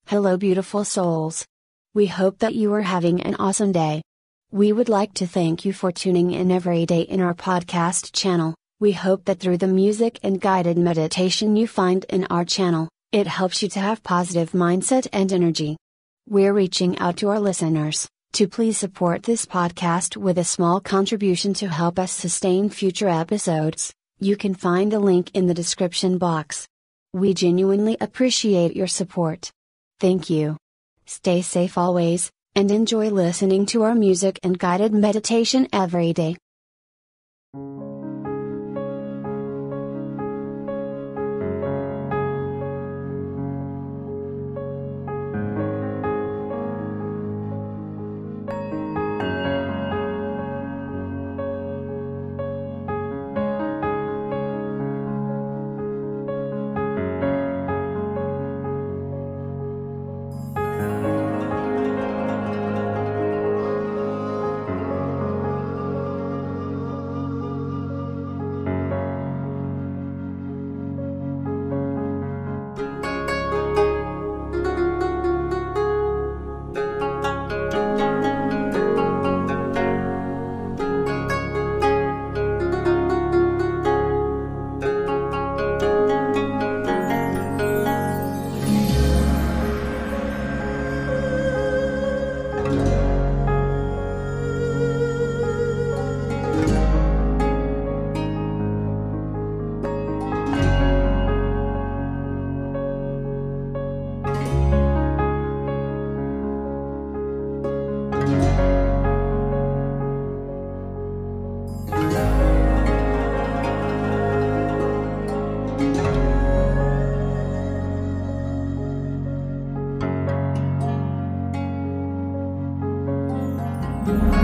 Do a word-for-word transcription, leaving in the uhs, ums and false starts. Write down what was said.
Hello, beautiful souls. We hope that you are having an awesome day. We would like to thank you for tuning in every day in our podcast channel. We hope that through the music and guided meditation you find in our channel, it helps you to have positive mindset and energy. We're reaching out to our listeners to please support this podcast with a small contribution to help us sustain future episodes. You can find the link in the description box. We genuinely appreciate your support. Thank you. Stay safe always, and enjoy listening to our music and guided meditation every day. Bye.